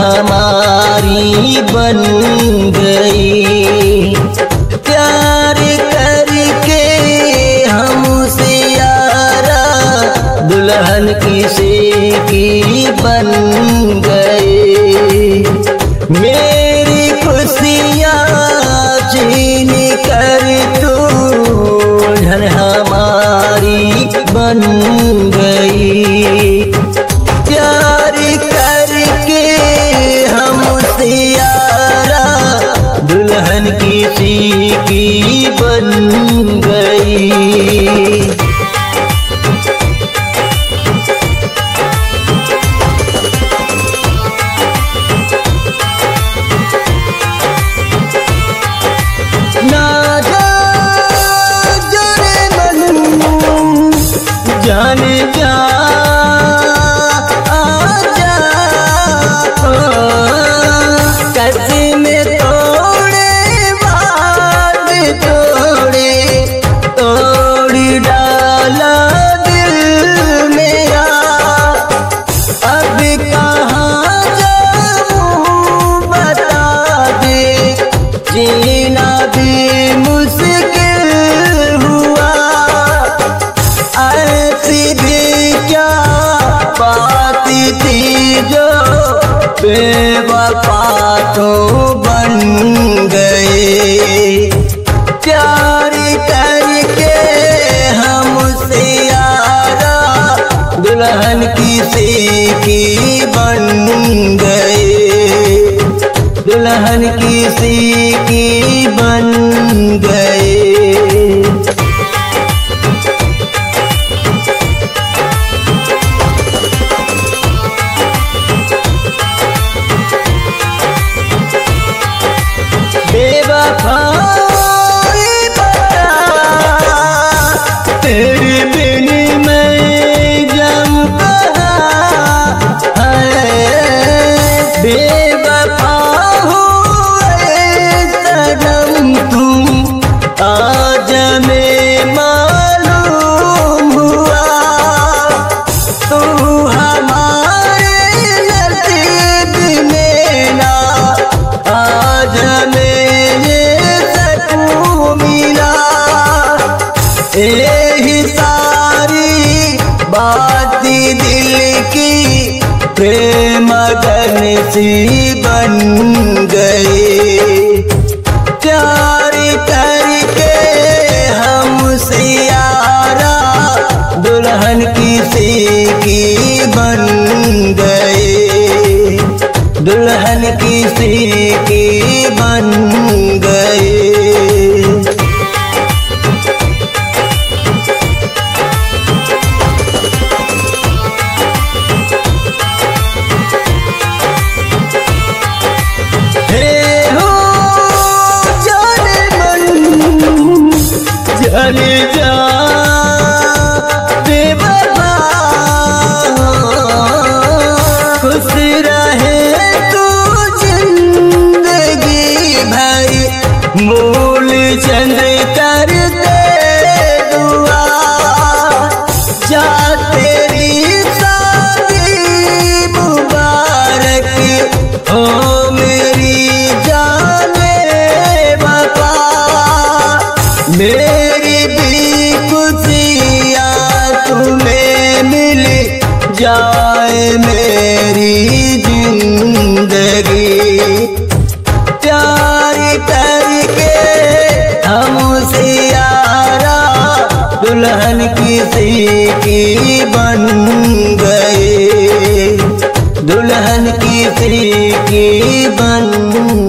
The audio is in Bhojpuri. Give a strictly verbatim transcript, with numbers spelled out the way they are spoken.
हमारी बन गई। प्यार करके हमसे यारा दुल्हन किसी की बन गई। मेरी खुशियाँ छीन कर तू दुल्हन हमारी बन गई। प्यार करके हमसे यारा दुल्हन किसी की बन गई। जान जा आजा कसम तोड़े बात तोड़े तोड़ डाला दिल मेरा। अब कहाँ जाऊँ बता दे जीना भी मुश्किल हुआ। ऐसी भी क्या बात थी जो बेवफा तो बन गए। प्यार करके हमसे यारा दुल्हन किसी की बन गए। दुल्हन किसी की बन गए। बेवफा तेरे बिन मैं जम कहाँ है। बेवफा हुए सनम तुम आज में मालूम हुआ। तू हमारे नसीब में ना आज में यही सारी बात दिल की प्रेम गन सी बन गई। प्यार करके हमसे यारा दुल्हन किसी की बन गए। दुल्हन किसी की बन गए। चले जा बेवफा खुश रहे तू जिंदगी भर। मूल चंद करते दुआ जा तेरी शादी मुबारक हो मेरी जाने वफा। मेरी भी खुशियाँ तुम्हें मिल जाए मेरी जिंदगी। प्यार करके हमसे यारा दुल्हन किसी की बन गए। दुल्हन किसी की बन